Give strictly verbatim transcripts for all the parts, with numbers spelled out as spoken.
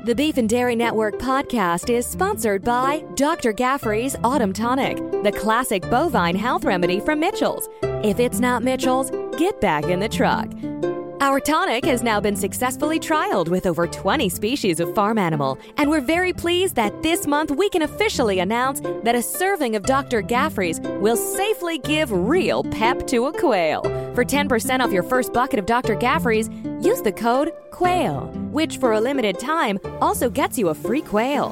The Beef and Dairy Network podcast is sponsored by Doctor Gaffrey's Autumn Tonic, the classic bovine health remedy from Mitchell's. If it's not Mitchell's, get back in the truck. Our tonic has now been successfully trialed with over twenty species of farm animal, and we're very pleased that this month we can officially announce that a serving of Doctor Gaffrey's will safely give real pep to a quail. For ten percent off your first bucket of Doctor Gaffrey's, use the code QUAIL, which for a limited time also gets you a free quail.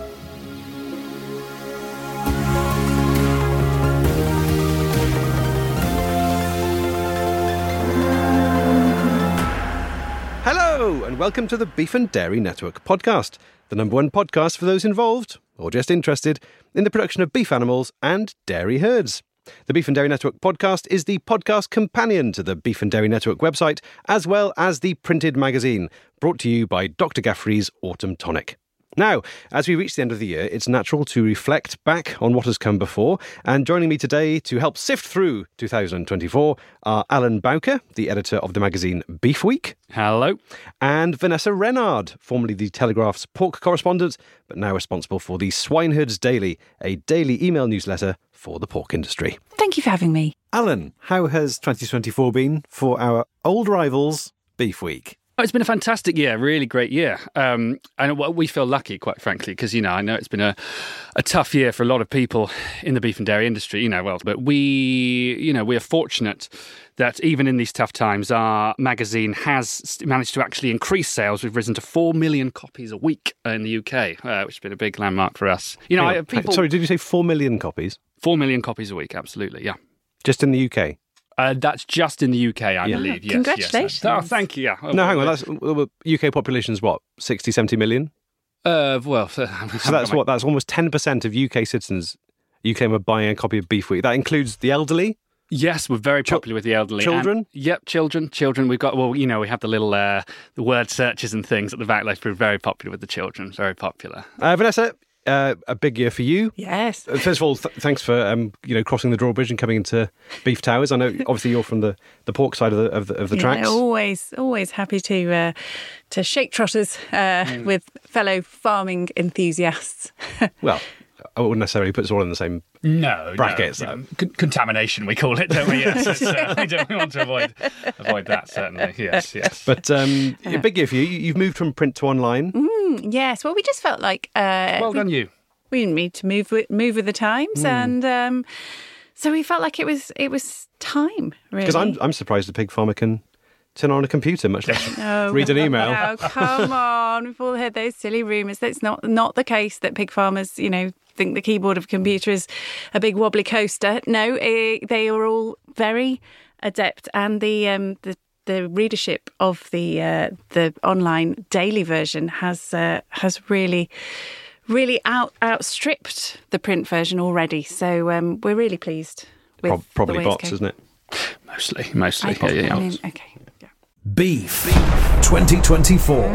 Hello, and welcome to the Beef and Dairy Network podcast, the number one podcast for those involved, or just interested, in the production of beef animals and dairy herds. The Beef and Dairy Network podcast is the podcast companion to the Beef and Dairy Network website, as well as the printed magazine, brought to you by Doctor Gaffrey's Autumn Tonic. Now, as we reach the end of the year, it's natural to reflect back on what has come before, and joining me today to help sift through two thousand twenty-four are Alan Bowker, the editor of the magazine Beef Week. Hello. And Vanessa Renard, formerly the Telegraph's pork correspondent, but now responsible for the Swineherds Daily, a daily email newsletter for the pork industry. Thank you for having me. Alan, how has twenty twenty-four been for our old rivals, Beef Week? Oh, it's been a fantastic year, really great year. Um, and we feel lucky, quite frankly, because, you know, I know it's been a, a tough year for a lot of people in the beef and dairy industry, you know, well, but we, you know, we are fortunate that even in these tough times, our magazine has managed to actually increase sales. We've risen to four million copies a week in the U K, uh, which has been a big landmark for us. You know, yeah. I, people... Sorry, did you say four million copies? Four million copies a week, absolutely, yeah. Just in the U K? Uh, that's just in the U K, I yeah. believe. Yes, Congratulations. Yes. Oh, thank you. Yeah. No, hang on. That's well, U K population is what, sixty, seventy million? Uh, well, so that's what. That's almost ten percent of U K citizens you claim are buying a copy of Beef Week. That includes the elderly. Yes, we're very popular Ch- with the elderly. Children? And, yep, children. Children. We've got, well, you know, we have the little uh, the word searches and things at the back. They've been very popular with the children. Very popular. Uh, Vanessa, uh, a big year for you. Yes. First of all, th- thanks for um, you know crossing the drawbridge and coming into Beef Towers. I know, obviously, you're from the, the pork side of the of the, of the yeah, tracks. Always, always happy to uh, to shake trotters uh, mm. with fellow farming enthusiasts. Well, I wouldn't necessarily put us all in the same no brackets. No, no. Con- contamination, we call it, don't we? Yes, it's, uh, we don't we want to avoid avoid that, certainly. Yes, yes. But um, a big year for you. You've moved from print to online. Mm, yes. Well, we just felt like uh, well done, we, you. We didn't need to move with move with the times, mm. and um, so we felt like it was it was time. Really, because I'm I'm surprised a pig farmer can turn on a computer, much less no, read an email. No, come on, we've all heard those silly rumours. That's not not the case that pig farmers, you know, think the keyboard of a computer is a big wobbly coaster. No, it, they are all very adept, and the um, the the readership of the uh, the online daily version has uh, has really. really out outstripped the print version already. So um, we're really pleased with Pro- Probably the way bots, isn't it? Mostly, mostly. I, yeah, yeah, yeah. I mean, okay. Yeah. Beef twenty twenty-four.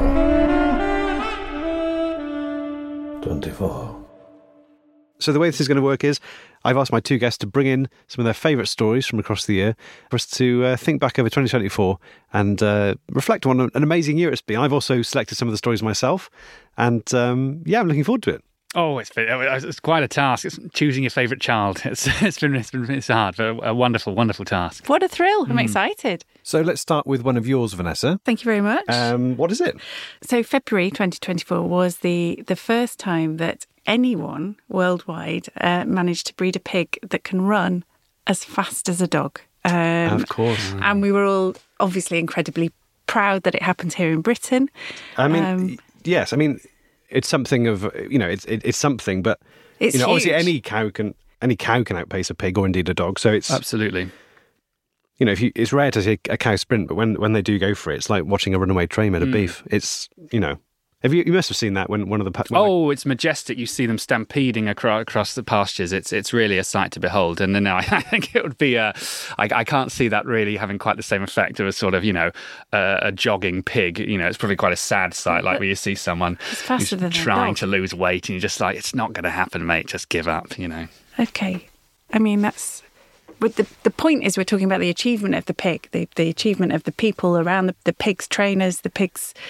twenty-four. So the way this is going to work is I've asked my two guests to bring in some of their favourite stories from across the year for us to uh, think back over twenty twenty-four and uh, reflect on an amazing year it's been. I've also selected some of the stories myself, and um, yeah, I'm looking forward to it. Oh, it's been, it's quite a task. It's choosing your favourite child. It's it's been it's been it's hard, but a wonderful, wonderful task. What a thrill! I'm mm. excited. So let's start with one of yours, Vanessa. Thank you very much. Um, what is it? So February twenty twenty-four was the the first time that anyone worldwide uh, managed to breed a pig that can run as fast as a dog. Um, of course. And we were all obviously incredibly proud that it happened here in Britain. I mean, um, yes, I mean, it's something of, you know, it's it, it's something, but, it's you know, huge. obviously any cow can any cow can outpace a pig or indeed a dog. So it's... Absolutely. You know, if you, it's rare to see a cow sprint, but when, when they do go for it, it's like watching a runaway train at a mm. beef. It's, you know... Have you, you must have seen that when one of the... When oh, it's majestic. You see them stampeding across, across the pastures. It's it's really a sight to behold. And then I, I think it would be... A, I, I can't see that really having quite the same effect of a sort of, you know, uh, a jogging pig. You know, it's probably quite a sad sight, like where you see someone who's trying to lose weight and you're just like, it's not going to happen, mate. Just give up, you know. Okay. I mean, that's... But the, the point is we're talking about the achievement of the pig, the, the achievement of the people around the, the pig's trainers, the pig's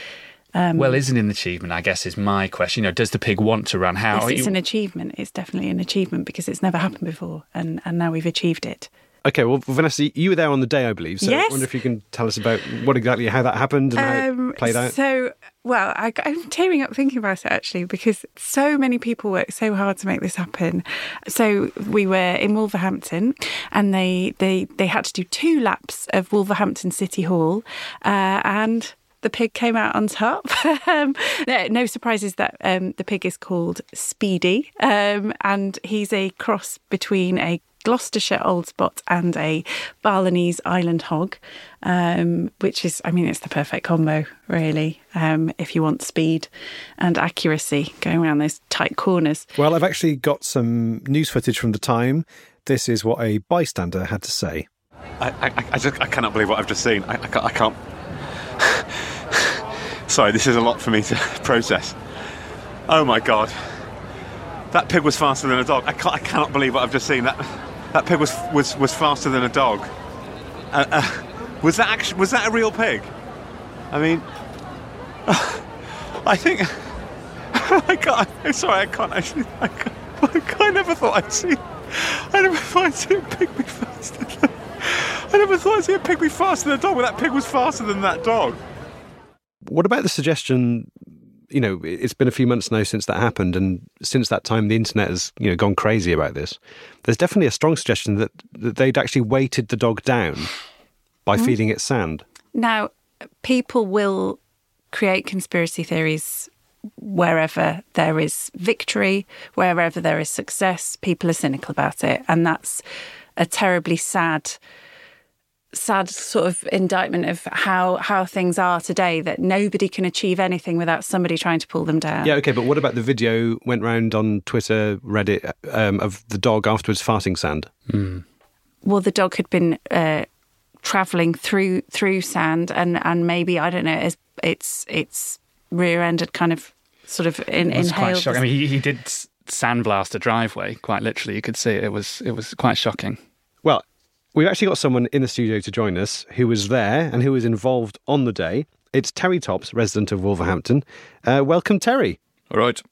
Um, well, is it an achievement, I guess, is my question. You know, does the pig want to run? How? yes, it's you... an achievement. It's definitely an achievement because it's never happened before, and, and now we've achieved it. Okay, well, Vanessa, you were there on the day, I believe. So Yes. I wonder if you can tell us about what exactly, how that happened and how Um, it played out. So, well, I, I'm tearing up thinking about it actually because so many people worked so hard to make this happen. So we were in Wolverhampton, and they they they had to do two laps of Wolverhampton City Hall, uh, and the pig came out on top. um, no, no surprises that um, the pig is called Speedy, um, and he's a cross between a Gloucestershire Old Spot and a Balinese Island Hog, um, which is, I mean, it's the perfect combo, really, um, if you want speed and accuracy going around those tight corners. Well, I've actually got some news footage from the time. This is what a bystander had to say. I, I, I just I cannot believe what I've just seen. I, I can't. I can't. Sorry, this is a lot for me to process. Oh my God, that pig was faster than a dog. I can't. I cannot believe what I've just seen. That that pig was was, was faster than a dog. Uh, uh, was that actually was that a real pig? I mean, uh, I think. I can't. I'm sorry, I can't actually. I, can't, I, can't, I never thought I'd see. I never thought I'd see a pig be faster. Than, I never thought I'd see a pig be faster than a dog. But that pig was faster than that dog. What about the suggestion, you know, it's been a few months now since that happened, and since that time the internet has, you know, gone crazy about this. There's definitely a strong suggestion that, that they'd actually weighted the dog down by mm. feeding it sand. Now, people will create conspiracy theories wherever there is victory, wherever there is success. People are cynical about it, and that's a terribly sad sad sort of indictment of how how things are today, that nobody can achieve anything without somebody trying to pull them down. Yeah, okay, but what about the video went round on Twitter, Reddit, um, of the dog afterwards farting sand? Mm. Well, the dog had been uh, travelling through through sand, and, and maybe, I don't know, it's its its rear end had kind of sort of in, It was inhaled. quite shocking. I mean, he, he did sandblast a driveway, quite literally. You could see it. It was, it was quite shocking. Well, we've actually got someone in the studio to join us who was there and who was involved on the day. It's Terry Tops, resident of Wolverhampton. Uh, welcome, Terry. All right.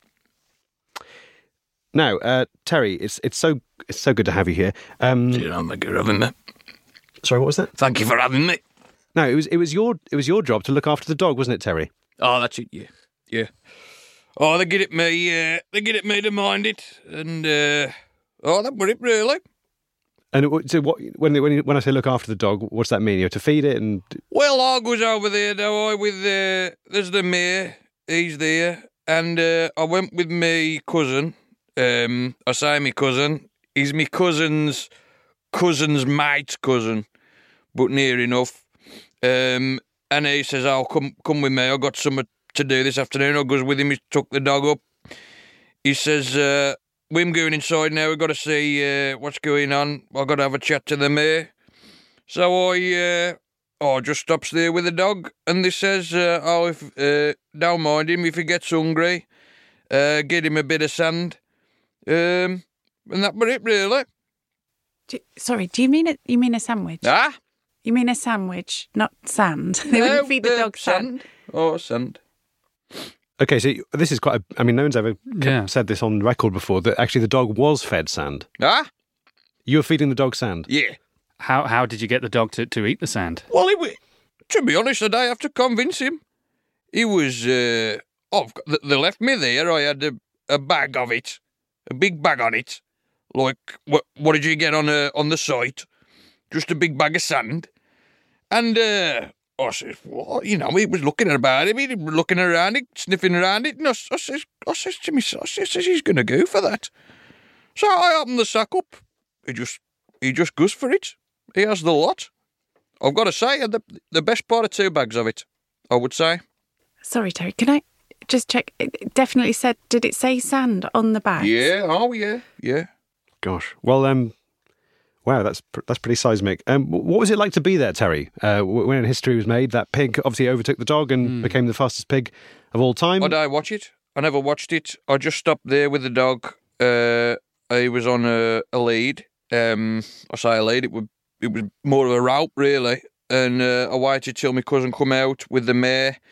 Now, uh, Terry, it's it's so it's so good to have you here. Um, You know, thank you for having me. sorry, what was that? Thank you for having me. No, it was it was your it was your job to look after the dog, wasn't it, Terry? Oh, that's it. Yeah, yeah. Oh, they get it me. Uh, they get it me to mind it, and uh, oh, that were it really. And it, so what, when when when I say look after the dog, what's that mean? You have to feed it and Well, I goes over there, do I, with uh, there's the mayor. He's there, and uh, I went with me cousin. Um, I say me cousin. He's me cousin's cousin's mate's cousin, but near enough. Um, and he says, "I'll come come with me. I got something to do this afternoon." I goes with him. He took the dog up. He says, uh, "We're going inside now. We've got to see uh, what's going on. I've got to have a chat to the mayor." So I, uh, I just stops there with the dog, and they says, uh, "Oh, if uh, don't mind him if he gets hungry, uh, get him a bit of sand." Um, and that was it, really. Do, sorry, do you mean it? You mean a sandwich? Ah, You mean a sandwich, not sand? They no, wouldn't feed the uh, dog sand. Oh, sand. okay, so this is quite. A, I mean, no one's ever Yeah. said this on record before that actually the dog was fed sand. Ah, You were feeding the dog sand. yeah. How how did you get the dog to, to eat the sand? Well, it was, to be honest, I have to convince him. He was, uh, oh, they left me there. I had a, a bag of it, a big bag on it. Like, what, what did you get on uh, on the site? Just a big bag of sand. And uh, I said, what? You know, he was looking about it, he was looking around it, sniffing around it. And I, I, says, I says to myself, I says, he's going to go for that. So I opened the sack up. He just, he just goes for it. He has the lot. I've got to say, the, the best part of two bags of it, I would say. Sorry, Terry, can I just check? It definitely said, did it say sand on the bag? Yeah, oh yeah, yeah. Gosh. Well, um, wow, that's pr- that's pretty seismic. Um, what was it like to be there, Terry? Uh, when history was made, that pig obviously overtook the dog and Mm. became the fastest pig of all time. Did I watch it? I never watched it. I just stopped there with the dog. Uh, I was on a, a lead. Um, I say a lead. It was it was more of a route really, and uh, I waited till my cousin come out with the mare,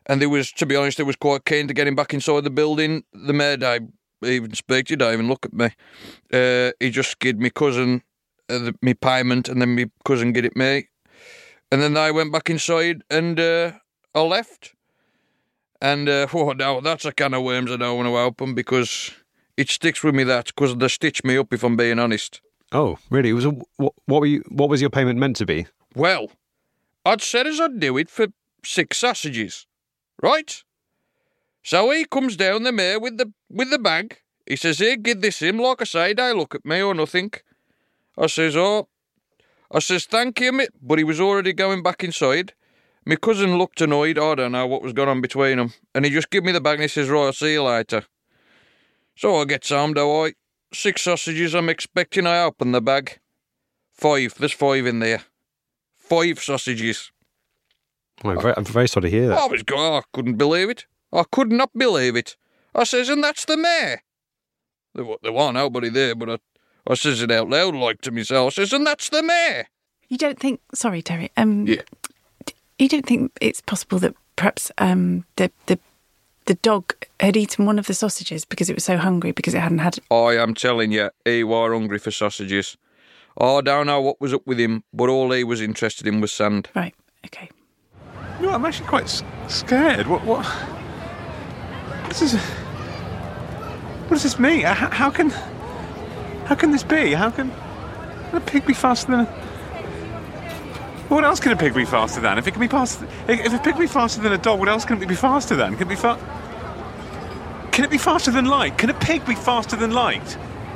And they was, to be honest, they was quite keen to get him back inside the building. The mayor don't even speak to you, don't even look at me. Uh, he just skid me cousin, uh, the, me payment, and then me cousin get it me. And then I went back inside and uh, I left. And, uh, oh, no, that's a can of worms I don't want to open because it sticks with me that, because they stitched me up, if I'm being honest. Oh, really? It was a, what, what were you? What was your payment meant to be? Well, I'd said as I'd do it for six sausages, right? So he comes down the mayor with the with the bag. He says, "Here, give this him." Like I say, they look at me or nothing. I says, "Oh," I says, "Thank you, mate." But he was already going back inside. My cousin looked annoyed. I don't know what was going on between them, and he just gave me the bag and he says, "Right, I'll see you later." So I get home, do I? Six sausages I'm expecting. I open the bag. Five. There's five in there. Five sausages. Well, I'm, very, I'm very sorry to hear that. I was going, I couldn't believe it. I could not believe it. I says, and that's the mayor. There, wa- there wasn't nobody there, but I, I says it out loud like to myself. I says, and that's the mayor. You don't think... Sorry, Terry. Um, Yeah. You don't think it's possible that perhaps um, the, the the dog had eaten one of the sausages because it was so hungry, because it hadn't had... I am telling you, he were hungry for sausages. I don't know what was up with him, but all he was interested in was sand. Right, okay. You know, I'm actually quite s- scared. What? What? What does this? What does this mean? How, how can? How can this be? How can? Can a pig be faster than? A, what else can a pig be faster than? If it can be faster, if a pig can be faster than a dog, what else can it be faster than? Can it be fa- Can it be faster than light? Can a pig be faster than light?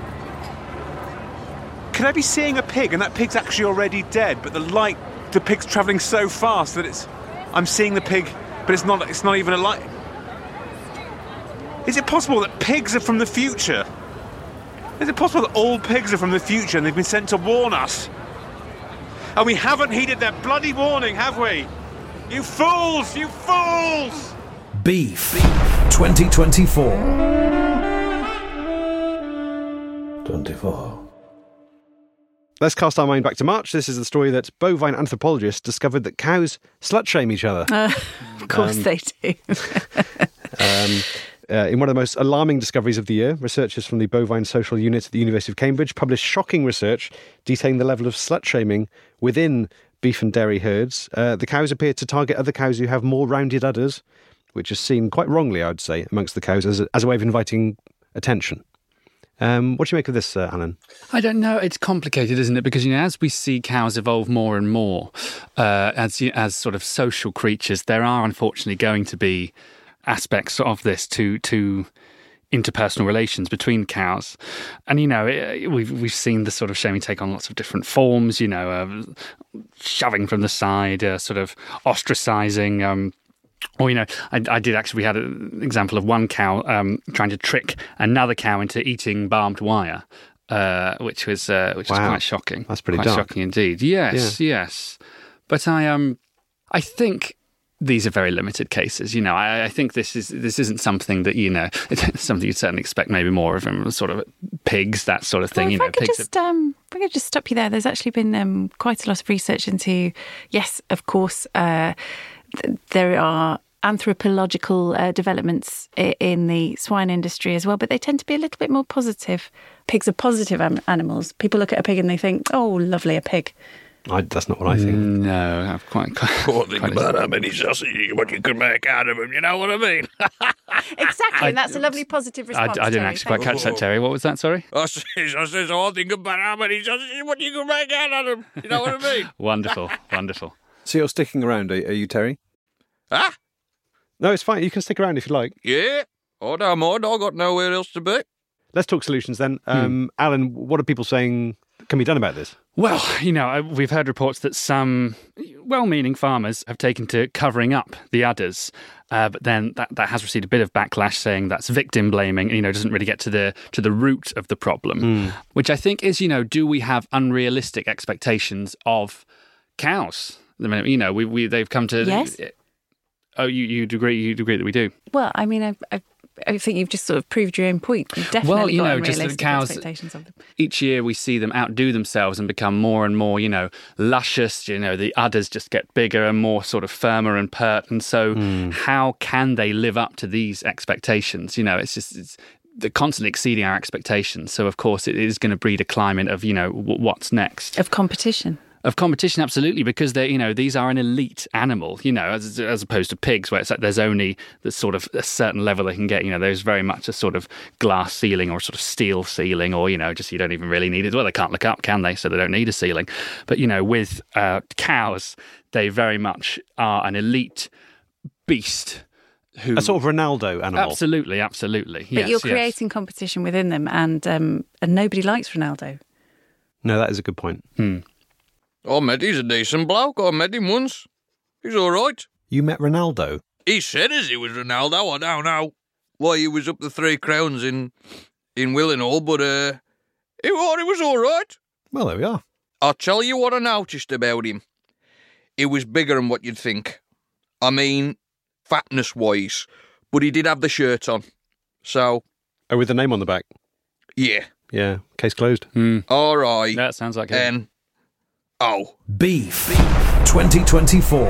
Can I be seeing a pig and that pig's actually already dead, but the light, the pig's travelling so fast that it's, I'm seeing the pig, but it's not, it's not even a light. Is it possible that pigs are from the future? Is it possible that all pigs are from the future and they've been sent to warn us? And we haven't heeded their bloody warning, have we? You fools! You fools! Beef twenty twenty-four. twenty-four. Let's cast our mind back to March. This is the story that bovine anthropologists discovered that cows slut-shame each other. Uh, of course Um, they do. Um, uh, in one of the most alarming discoveries of the year, researchers from the Bovine Social Unit at the University of Cambridge published shocking research detailing the level of slut-shaming within beef and dairy herds. Uh, the cows appear to target other cows who have more rounded udders, which is seen quite wrongly, I would say, amongst the cows as a, as a way of inviting attention. Um, what do you make of this, uh, Alan? I don't know. It's complicated, isn't it? Because, you know, as we see cows evolve more and more uh, as as sort of social creatures, there are unfortunately going to be aspects of this to to interpersonal relations between cows. And, you know, it, we've we've seen the sort of shaming take on lots of different forms, you know, uh, shoving from the side, uh, sort of ostracizing, um Or, you know, I, I did actually, we had an example of one cow um, trying to trick another cow into eating barbed wire, uh, which was uh, which was Wow. quite shocking. That's pretty quite dark. shocking indeed. Yes, yes. But I um, I think these are very limited cases. You know, I, I think this is this isn't something that, you know, it's something you'd certainly expect maybe more of from sort of pigs, that sort of thing. Well, you if know, I could pigs. just, um, if I could just stop you there. There's actually been um, quite a lot of research into, yes, of course, uh, th- there are anthropological uh, developments i- in the swine industry as well, but they tend to be a little bit more positive. Pigs are positive am- animals. People look at a pig and they think, oh, lovely, a pig. I, that's not what I think. No, I've quite quite. Oh, think quite about how many sausages, what you can make out of them, you know what I mean? Exactly, and that's a lovely positive I, response. I didn't Terry. actually quite Thank catch that, Terry. What was that? Sorry. I says, I says, oh, think about how many sausages, what you can make out of them, you know what I mean? Wonderful, wonderful. So you're sticking around, are, are you, Terry? Ah, No, it's fine. You can stick around if you like. yeah. Oh, no more, I got nowhere else to be. Let's talk solutions then. Um, Alan, what are people saying can be done about this? Well, you know, I- we've heard reports that some well-meaning farmers have taken to covering up the udders, uh, but then that, that has received a bit of backlash, saying that's victim blaming. You know, doesn't really get to the to the root of the problem, which I think is, you know, do we have unrealistic expectations of cows? I mean, you know, we, we they've come to Yes. Oh, you you'd agree? You'd agree that we do? Well, I mean, I've, I've, I think you've just sort of proved your own point. You've definitely Well, you got know, just the unrealistic cows- expectations of them. Each year we see them outdo themselves and become more and more, you know, luscious. You know, the udders just get bigger and more sort of firmer and pert. And so how can they live up to these expectations? You know, it's just... It's, they're constantly exceeding our expectations. So, of course, it is going to breed a climate of, you know, w- what's next. Of competition. Of competition, absolutely, because they, you know, these are an elite animal, you know, as as opposed to pigs, where it's like there's only the sort of a certain level they can get. You know, there's very much a sort of glass ceiling or sort of steel ceiling, or you know, just you don't even really need it. Well, they can't look up, can they? So they don't need a ceiling. But you know, with uh, cows, they very much are an elite beast. Who, A sort of Ronaldo animal. Absolutely, absolutely. But yes, you're yes. creating competition within them, and um, and nobody likes Ronaldo. No, that is a good point. Hmm. I met he's a decent bloke. I met him once. He's all right. You met Ronaldo? He said as he was Ronaldo. I don't know why he was up the Three Crowns in in Willenhall, but uh, he, he was all right. Well, there we are. I'll tell you what I noticed about him. He was bigger than what you'd think. I mean, fatness-wise, but he did have the shirt on. So, Oh, with the name on the back. yeah. Yeah, case closed. All right. That sounds like it. And, oh. Beef twenty twenty-four.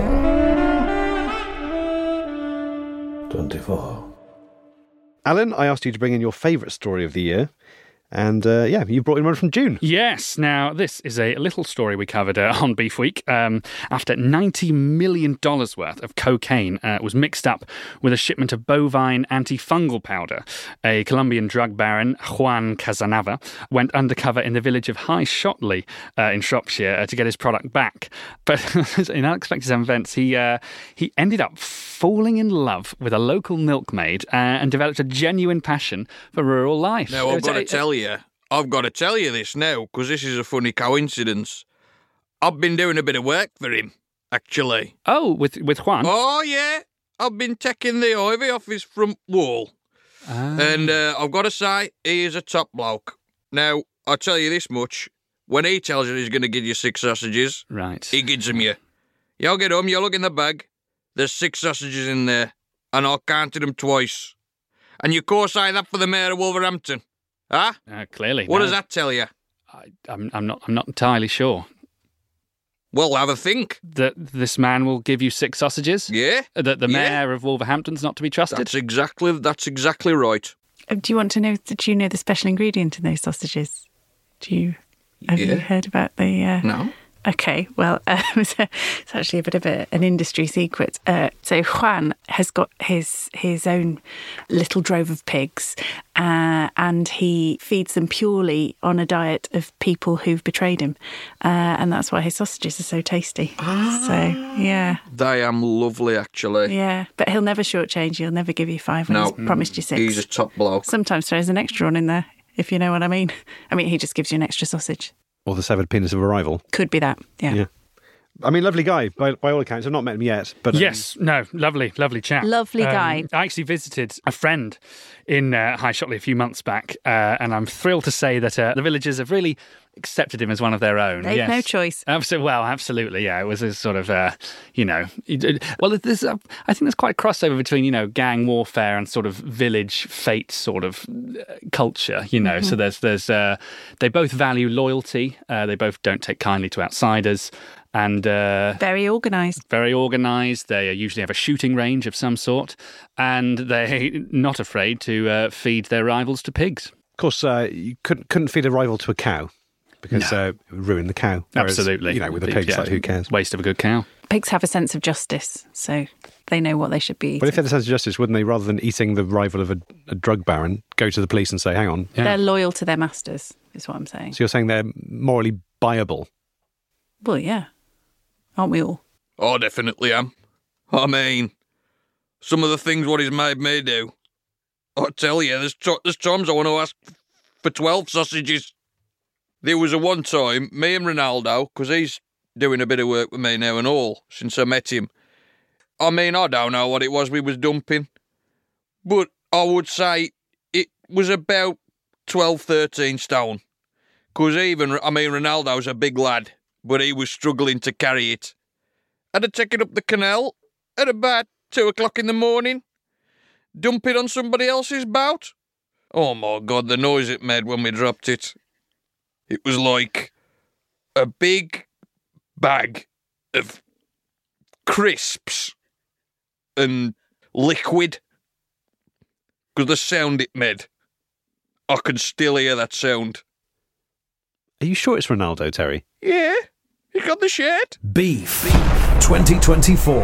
twenty-four. Alan, I asked you to bring in your favourite story of the year. And uh, yeah, you brought in one from June. Yes. Now, this is a little story we covered uh, on Beef Week. Um, after ninety million dollars worth of cocaine uh, was mixed up with a shipment of bovine antifungal powder, a Colombian drug baron, Juan Casanova, went undercover in the village of High Shotley uh, in Shropshire uh, to get his product back. But in unexpected events, he, uh, he ended up falling in love with a local milkmaid uh, and developed a genuine passion for rural life. Now, I've got to It's- tell you, I've got to tell you this now, because this is a funny coincidence. I've been doing a bit of work for him, actually. Oh, with, with Juan? Oh, yeah. I've been taking the ivy off his front wall. Ah. And uh, I've got to say, he is a top bloke. Now, I'll tell you this much. When he tells you he's going to give you six sausages, Right. he gives them you. You'll get home, you look in the bag, there's six sausages in there, and I counted them twice. And you co-sign that for the mayor of Wolverhampton. Huh? Uh, clearly. What no. does that tell you? I, I'm, I'm not. I'm not entirely sure Well, have a think. that this man will give you six sausages. Yeah? That the Yeah. mayor of Wolverhampton's not to be trusted. That's exactly, that's exactly right. Uh, Do you want to know? Do you know the special ingredient in those sausages? Do you have Yeah. you heard about the? Uh, No? Okay, well, um, it's actually a bit of a, an industry secret. Uh, so Juan has got his his own little drove of pigs, uh, and he feeds them purely on a diet of people who've betrayed him, uh, and that's why his sausages are so tasty. So yeah, They am lovely, actually. yeah, but he'll never shortchange you. He'll never give you five when No. he's promised you six. He's a top bloke. Sometimes throws an extra one in there, if you know what I mean. I mean, he just gives you an extra sausage. Or the severed penis of a rival. Could be that, yeah. Yeah. I mean, lovely guy, by, by all accounts. I've not met him yet. but um, Yes, no, lovely, lovely chap. Lovely Um, guy. I actually visited a friend in uh, High Shotley a few months back, uh, and I'm thrilled to say that uh, the villagers have really accepted him as one of their own. They've yes. no choice. Absolutely, well, absolutely, yeah. It was a sort of, uh, you know, it- it- well, there's, uh, I think there's quite a crossover between, you know, gang warfare and sort of village fate sort of uh, culture, you know. Mm-hmm. So there's, there's, uh, they both value loyalty. Uh, they both don't take kindly to outsiders. And uh, Very organised. very organised. They usually have a shooting range of some sort, and they're not afraid to uh, feed their rivals to pigs. Of course, uh, you couldn't, couldn't feed a rival to a cow because uh, it would ruin the cow. Whereas, Absolutely. You know, with the Yeah, pigs, like, who cares? Waste of a good cow. Pigs have a sense of justice, so they know what they should be eating. But if they had a sense of justice, wouldn't they, rather than eating the rival of a, a drug baron, go to the police and say, hang on. Yeah. They're loyal to their masters, is what I'm saying. So you're saying they're morally viable? Well, yeah. Aren't we all? I definitely am. I mean, some of the things what he's made me do. I tell you, there's, t- there's times I want to ask for twelve sausages. There was a one time, me and Ronaldo, because he's doing a bit of work with me now and all, since I met him. I mean, I don't know what it was we was dumping, but I would say it was about twelve, thirteen stone. Because even, I mean, Ronaldo's a big lad, but he was struggling to carry it. I'd have taken up the canal at about two o'clock in the morning, dump it on somebody else's bout. Oh my God, the noise it made when we dropped it. It was like a big bag of crisps and liquid. Because the sound it made, I can still hear that sound. Are you sure it's Ronaldo, Terry? Yeah, he got the shirt. Beef twenty twenty-four.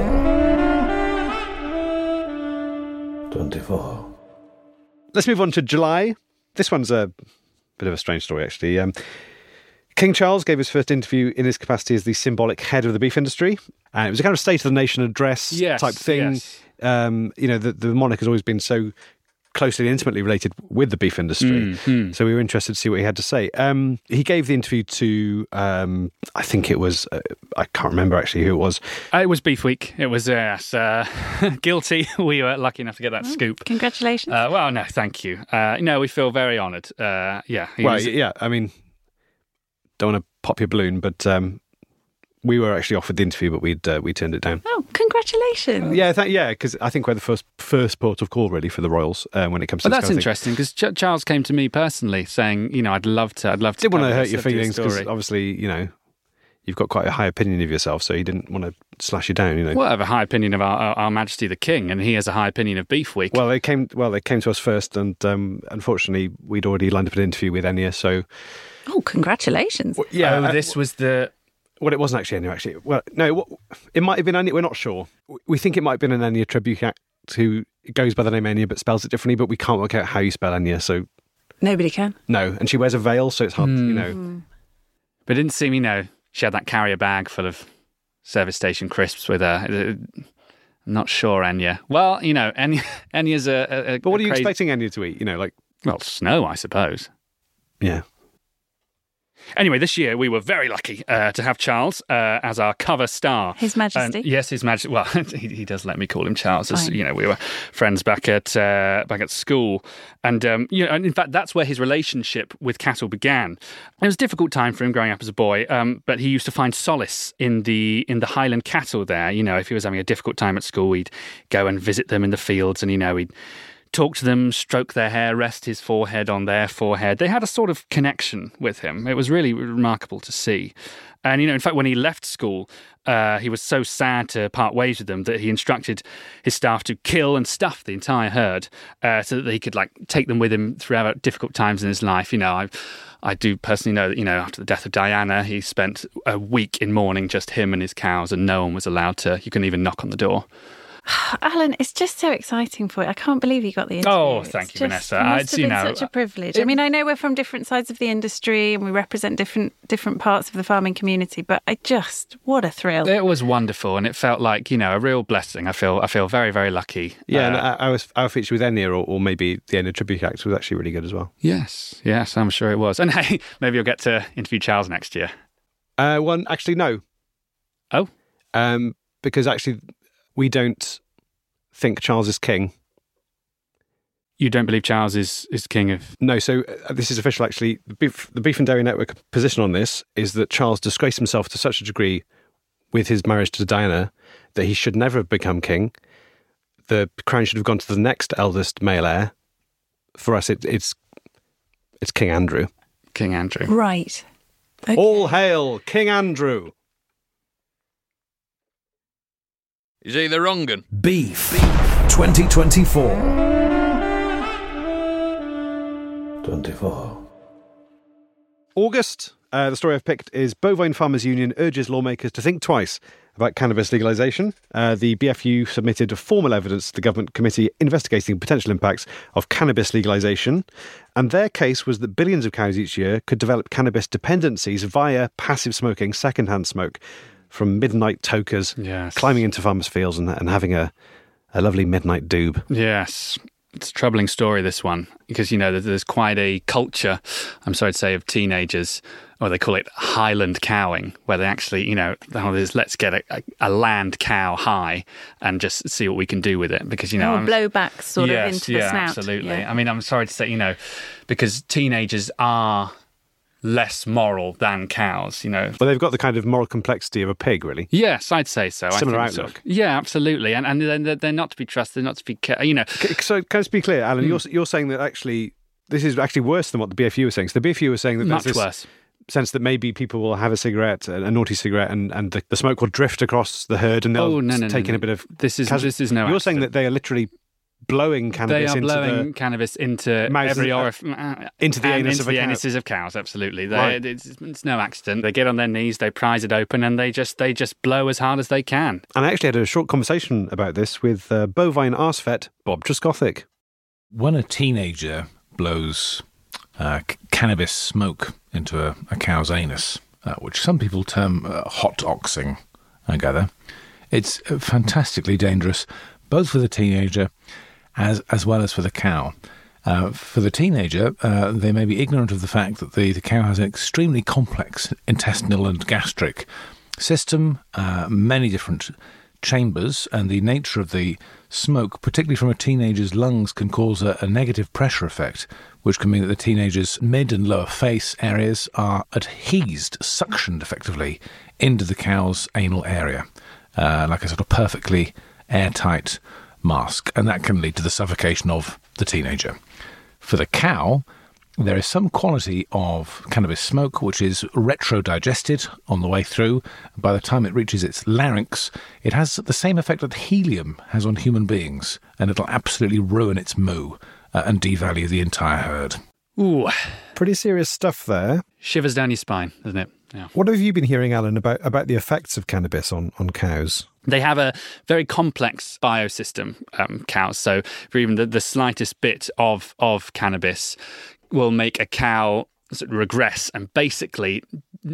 twenty-four. Let's move on to July. This one's a bit of a strange story, actually. Um, King Charles gave his first interview in his capacity as the symbolic head of the beef industry. And it was a kind of State of the Nation address Yes, type thing. yes. Um, you know, the, the monarch has always been so closely and intimately related with the beef industry. Mm-hmm. So we were interested to see what he had to say. Um, he gave the interview to, um, I think it was, uh, I can't remember actually who it was. Uh, it was Beef Week. It was us. Uh, guilty. We were lucky enough to get that scoop. Congratulations. Uh, well, no, thank you. Uh, no, we feel very honoured. Uh, yeah. he Well, was- yeah, I mean, don't want to pop your balloon, but um, we were actually offered the interview, but we'd uh, we turned it down. Oh, congratulations. Yeah, th- yeah, because I think we're the first first port of call really for the Royals uh, when it comes to Well, this that's kind of thing. interesting because Ch- Charles came to me personally saying, you know, I'd love to, I'd love to. Didn't want to cover hurt this, your love to do a feelings because story. obviously, you know, you've got quite a high opinion of yourself, so he didn't want to slash you down, you know. Well, I have a high opinion of our, our, our Majesty the King, and he has a high opinion of Beef Week. Well, they came. Well, they came to us first, and um, unfortunately, we'd already lined up an interview with Enya. So, Oh, congratulations. yeah, oh, uh, this was the. well, it wasn't actually Enya. Actually, well, no, what, it might have been Enya. We're not sure. We think it might have been an Enya tribute act who goes by the name Enya but spells it differently. But we can't work out how you spell Enya. So, Nobody can. no, and she wears a veil, so it's hard. Hmm. You know, But it didn't seem, you know, she had that carrier bag full of service station crisps with her. I'm not sure, Enya. Well, you know, Enya, Enya's a, a, a but what are you crazy- expecting Enya to eat? You know, like Well, snow, I suppose. yeah. Anyway, this year we were very lucky uh, to have Charles uh, as our cover star. His Majesty? And yes, His Majesty. Well, he, he does let me call him Charles. As, Fine. you know, we were friends back at uh, back at school, and um, you know, and in fact, that's where his relationship with cattle began. It was a difficult time for him growing up as a boy, um, but he used to find solace in the in the Highland cattle there. You know, if he was having a difficult time at school, he'd go and visit them in the fields, and you know, he'd talk to them, stroke their hair, rest his forehead on their forehead. They had a sort of connection with him. It was really remarkable to see. And, you know, in fact, when he left school, uh, he was so sad to part ways with them that he instructed his staff to kill and stuff the entire herd uh, so that he could, like, take them with him throughout difficult times in his life. You know, I I do personally know that, you know, after the death of Diana, he spent a week in mourning, just him and his cows, and no one was allowed to, you couldn't even knock on the door. Alan, it's just so exciting for you. I can't believe you got the interview. Oh, It's thank you, just- Vanessa. It must It's, have you been know, such a privilege. it- I mean, I know we're from different sides of the industry and we represent different different parts of the farming community, but I just, what a thrill. It was wonderful, and it felt like, you know, a real blessing. I feel I feel very, very lucky. Yeah, and Uh, our, our our feature with Enya, or, or maybe the Enya tribute act, was actually really good as well. yes, yes, I'm sure it was. And hey, maybe you'll get to interview Charles next year. Uh, one actually no, Oh, um, because actually we don't think Charles is king. you don't believe Charles is, is king of... No, so uh, this is official. Actually, the Beef, the Beef and Dairy Network position on this is that Charles disgraced himself to such a degree with his marriage to Diana that he should never have become king. The crown should have gone to the next eldest male heir. For us, it, it's it's King Andrew. King Andrew. Right. Okay. All hail King Andrew! Is he the wrong un? Beef twenty twenty-four. twenty-four. August. Uh, the story I've picked is Bovine Farmers Union urges lawmakers to think twice about cannabis legalisation. Uh, the B F U submitted formal evidence to the government committee investigating potential impacts of cannabis legalisation. And their case was that billions of cows each year could develop cannabis dependencies via passive smoking, secondhand smoke, from midnight tokers Yes. climbing into farmers' fields and, and having a, a lovely midnight doob. Yes. It's a troubling story, this one, because, you know, there's quite a culture, I'm sorry to say, of teenagers, or they call it Highland cowing, where they actually, you know, oh, there's, let's get a, a, a land cow high and just see what we can do with it. Because, you know, Oh, I'm- blowback sort yes, of into yeah, the snout. absolutely. Yeah. I mean, I'm sorry to say, you know, because teenagers are less moral than cows, you know. Well, they've got the kind of moral complexity of a pig, really. Yes, I'd say so. Similar I think outlook. So. Yeah, absolutely. And and they're, they're not to be trusted, they're not to be, you know. So can I just be clear, Alan, mm. you're, you're saying that actually this is actually worse than what the B F U was saying. So the B F U was saying that Much there's this worse. sense that maybe people will have a cigarette, a, a naughty cigarette, and, and the, the smoke will drift across the herd and they'll oh, no, no, take no, in no. a bit of... This is, this is no You're accident. saying that they are literally blowing cannabis they are into blowing the cannabis into mouths every and- orifice, uh, into the and anus into of a the cow. anuses of cows. Absolutely, they, Right. it's, it's no accident. They get on their knees, they prise it open, and they just they just blow as hard as they can. And I actually had a short conversation about this with uh, bovine arse vet Bob Truskothic. When a teenager blows uh, c- cannabis smoke into a, a cow's anus, uh, which some people term uh, hot oxing, I gather, it's uh, fantastically dangerous, both for the teenager as as well as for the cow. Uh, for the teenager, uh, they may be ignorant of the fact that the, the cow has an extremely complex intestinal and gastric system, uh, many different chambers, and the nature of the smoke, particularly from a teenager's lungs, can cause a, a negative pressure effect, which can mean that the teenager's mid and lower face areas are adhesed, suctioned effectively into the cow's anal area, uh, like a sort of perfectly airtight mask, and that can lead to the suffocation of the teenager. For the cow, there is some quality of cannabis smoke which is retro-digested on the way through. By the time it reaches its larynx, it has the same effect that helium has on human beings, and it'll absolutely ruin its moo uh, and devalue the entire herd. Ooh, Pretty serious stuff there. shivers down your spine, doesn't it? Yeah. What have you been hearing, Alan, about, about the effects of cannabis on, on cows? They have a very complex biosystem, um, cows. So for even the, the slightest bit of, of cannabis will make a cow sort of regress and basically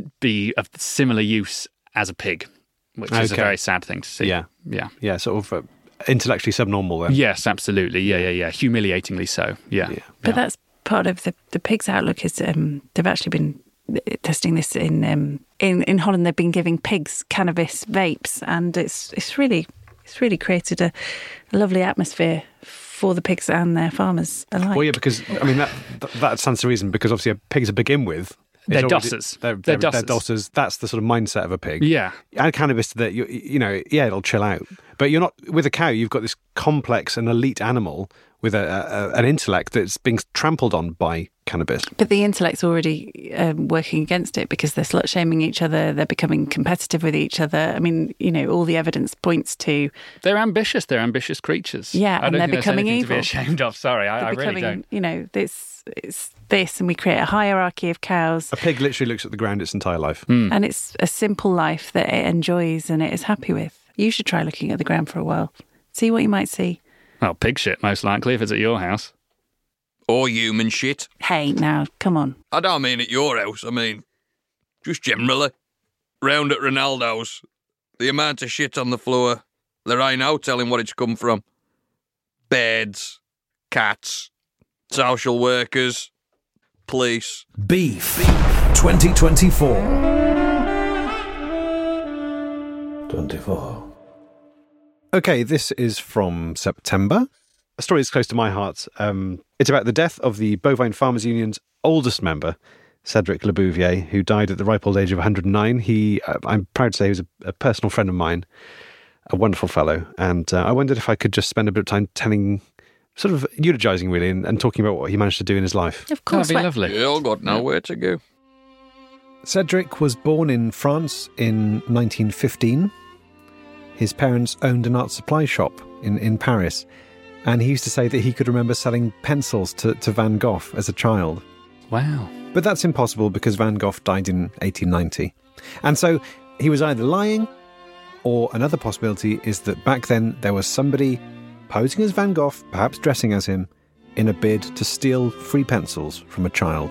be of similar use as a pig, which is a Okay. very sad thing to see. Yeah. Yeah. Yeah, sort of uh, intellectually subnormal then. Yes, absolutely. Yeah, yeah, yeah. Humiliatingly so. Yeah. Yeah. But that's part of the, the pig's outlook is um, they've actually been testing this in um, in in Holland. They've been giving pigs cannabis vapes, and it's it's really it's really created a, a lovely atmosphere for the pigs and their farmers alike. Well, yeah, because, I mean, that that stands to reason, because obviously a pig to begin with... is They're already- dossers. They're, They're they're, they're dossers. dossers. That's the sort of mindset of a pig. Yeah. And cannabis, that you, you know, yeah, it'll chill out. But you're not, with a cow, you've got this complex and elite animal with a, a, an intellect that's being trampled on by cannabis. But the intellect's already um, working against it because they're slut shaming each other. They're becoming competitive with each other. I mean, you know, all the evidence points to They're ambitious. They're ambitious creatures. Yeah, I and don't they're think there's becoming anything to be evil. ashamed of. Sorry, I, I they're really becoming, don't. you know, this it's this, and we create a hierarchy of cows, A pig literally looks at the ground its entire life. Hmm. and it's a simple life that it enjoys and it is happy with. You should try looking at the ground for a while, see what you might see. Well, pig shit, most likely, if it's at your house. Or human shit. Hey, now, come on. I don't mean at your house, I mean just generally. Round at Ronaldo's, the amount of shit on the floor, there ain't no telling what it's come from. Beds, cats, social workers, police. Beef twenty twenty-four. twenty-four. Okay, this is from September. A story that's close to my heart. Um, it's about the death of the Bovine Farmers Union's oldest member, Cedric Le Bouvier, who died at the ripe old age of one hundred nine. He, uh, I'm proud to say, he was a, a personal friend of mine, a wonderful fellow. And uh, I wondered if I could just spend a bit of time telling, sort of eulogising really, and, and talking about what he managed to do in his life. Of course, That'd be well, lovely. You all got nowhere to go. Cedric was born in France in nineteen fifteen. His parents owned an art supply shop in, in Paris, and he used to say that he could remember selling pencils to, to Van Gogh as a child. Wow. But that's impossible because Van Gogh died in eighteen ninety. And so he was either lying, or another possibility is that back then there was somebody posing as Van Gogh, perhaps dressing as him, in a bid to steal free pencils from a child.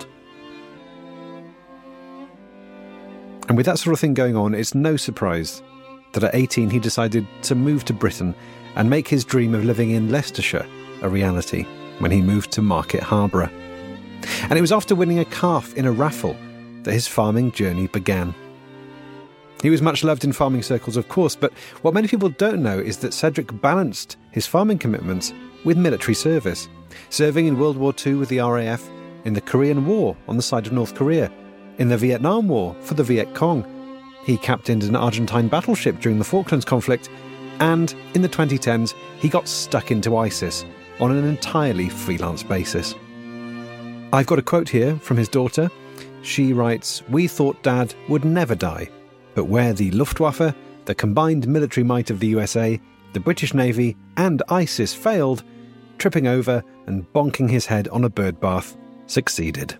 And with that sort of thing going on, it's no surprise that at eighteen he decided to move to Britain and make his dream of living in Leicestershire a reality when he moved to Market Harborough. And it was after winning a calf in a raffle that his farming journey began. He was much loved in farming circles, of course, but what many people don't know is that Cedric balanced his farming commitments with military service, serving in World War Two with the R A F, in the Korean War on the side of North Korea, in the Vietnam War for the Viet Cong. He captained an Argentine battleship during the Falklands conflict, and in the twenty tens, he got stuck into ISIS on an entirely freelance basis. I've got a quote here from his daughter. She writes, "We thought Dad would never die, but where the Luftwaffe, the combined military might of the U S A, the British Navy and ISIS failed, tripping over and bonking his head on a bird bath succeeded."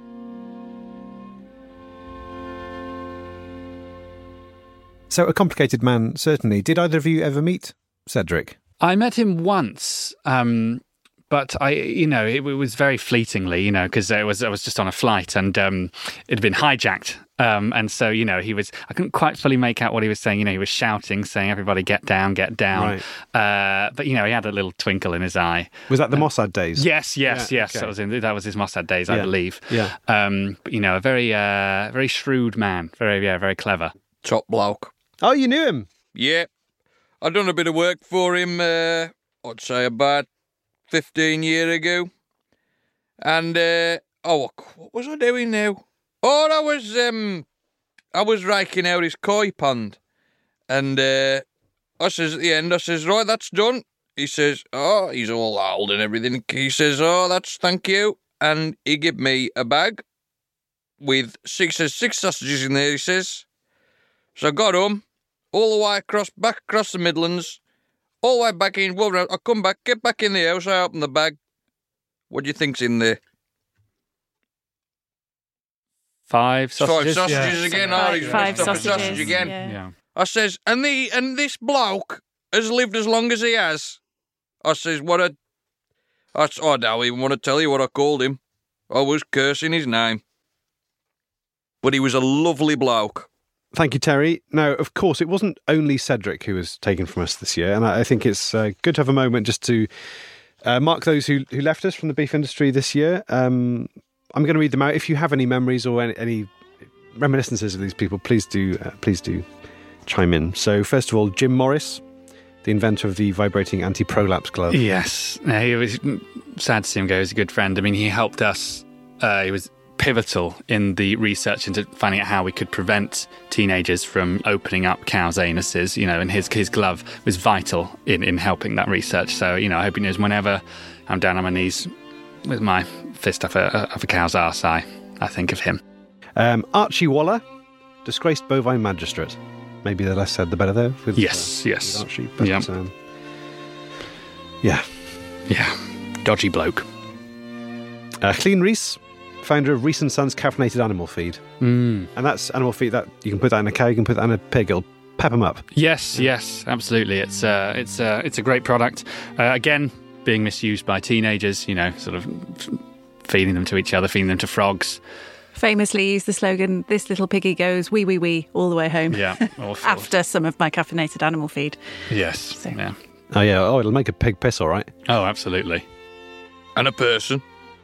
So a complicated man, certainly. Did either of you ever meet Cedric? I met him once, um, but I, you know, it, it was very fleetingly, you know, because I was I was just on a flight and um, it had been hijacked, um, and so you know he was. I couldn't quite fully make out what he was saying. You know, he was shouting, saying, "Everybody, get down, get down!" Right. Uh, but you know, he had a little twinkle in his eye. Was that the uh, Mossad days? Yes, yes, yeah, yes. okay. That was in, that was his Mossad days, I yeah. believe. Yeah. Um, but you know, a very, uh, very shrewd man. Very, yeah, very clever. Top bloke. Oh, you knew him? Yeah. I done a bit of work for him, uh, I'd say about fifteen years ago. And, uh, oh, what was I doing now? Oh, I was, um, I was raking out his koi pond. And, uh, I says at the end, I says, right, that's done. He says, oh, he's all old and everything. He says, oh, that's, thank you. And he gave me a bag with six, says, six sausages in there, he says. So I got home, all the way across, back across the Midlands, all the way back in Wolverhampton. I come back, get back in the house, I open the bag. What do you think's in there? Five sausages. Five sausages yeah. again. Five, oh, he's five messed up a sausages sausage again. Yeah. Yeah. I says, and the and this bloke has lived as long as he has. I says, what a... I, I don't even want to tell you what I called him. I was cursing his name. But he was a lovely bloke. Thank you, Terry. Now, of course, it wasn't only Cedric who was taken from us this year, and I think it's uh, good to have a moment just to uh, mark those who, who left us from the beef industry this year. Um, I'm going to read them out. If you have any memories or any, any reminiscences of these people, please do, uh, please do chime in. So, first of all, Jim Morris, the inventor of the vibrating anti-prolapse glove. Yes, no, he was sad to see him go. He was a good friend. I mean, he helped us. Uh, he was pivotal in the research into finding out how we could prevent teenagers from opening up cows' anuses, you know, and his his glove was vital in, in helping that research. So, you know, I hope he knows whenever I'm down on my knees with my fist off a, of a cow's arse, I, I think of him. Um, Archie Waller, disgraced bovine magistrate. Maybe the less said, the better there. With, yes, uh, yes. With Archie, but, yeah. Um, yeah. Yeah. Dodgy bloke. Uh, Clean Reese, founder of Reese and Sons caffeinated animal feed. Mm. And that's animal feed that you can put that in a cow, you can put that in a pig, it'll pep them up. Yes, yes, absolutely. It's uh, it's uh, it's a great product. Uh, again, being misused by teenagers, you know, sort of f- feeding them to each other, feeding them to frogs. Famously used the slogan, "This little piggy goes wee wee wee all the way home." Yeah, awful. After some of my caffeinated animal feed. Yes, So- yeah. Oh, yeah. Oh, it'll make a pig piss, all right. Oh, absolutely. And a person.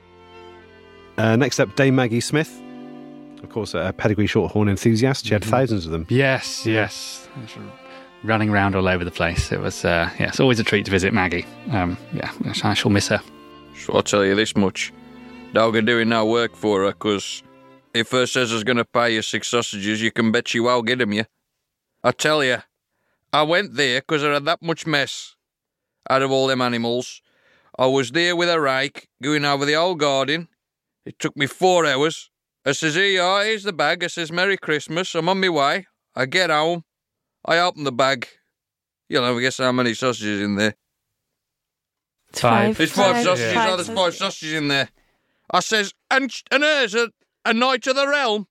Uh, next up, Dame Maggie Smith. Of course, a pedigree shorthorn enthusiast. She had Mm-hmm. thousands of them. Yes, yes. Running around all over the place. It was, uh, yeah, it's always a treat to visit Maggie. Um, yeah, I shall miss her. So I'll tell you this much. Dog are doing no work for her, because if her says is going to pay you six sausages, you can bet she won't get them you. I tell you, I went there because I had that much mess out of all them animals. I was there with a rake, going over the whole garden. It took me four hours. I says, here you are, here's the bag. I says, Merry Christmas, I'm on my way. I get home. I open the bag. You'll never guess how many sausages in there. Five. There's five Five. sausages. Five Oh, there's five sausages. sausages in there. I says, and, and here's a, a Knight of the Realm.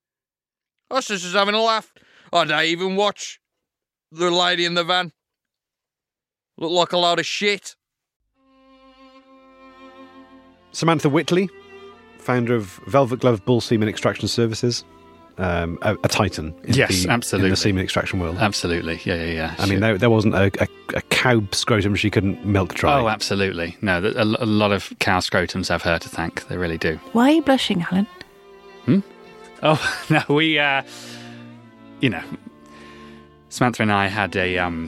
I says, she's having a laugh. I don't even watch the lady in the van. Look like a load of shit. Samantha Whitley, founder of Velvet Glove Bull Semen Extraction Services. Um, a, a titan in, Yes, the, absolutely. in the semen extraction world. Absolutely. Yeah, yeah, yeah. I mean, there, there wasn't a, a, a cow scrotum she couldn't milk dry. Oh, absolutely. No, th- a, a lot of cow scrotums have her to thank. They really do. Why are you blushing, Alan? Oh, no, we, uh, you know, Samantha and I had a, um,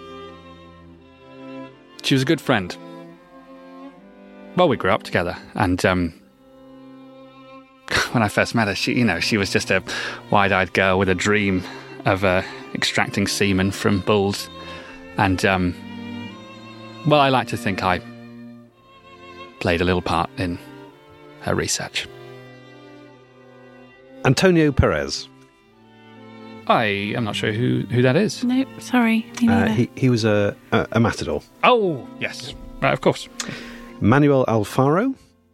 she was a good friend. Well, we grew up together, and, um, when I first met her, she, you know, she was just a wide-eyed girl with a dream of uh, extracting semen from bulls. And, um, well, I like to think I played a little part in her research. Antonio Perez. I am not sure who, who that is. Nope, sorry. Me Uh, neither. he, he was a, a, a matador. Oh, yes. Right, of course. Manuel Alfaro.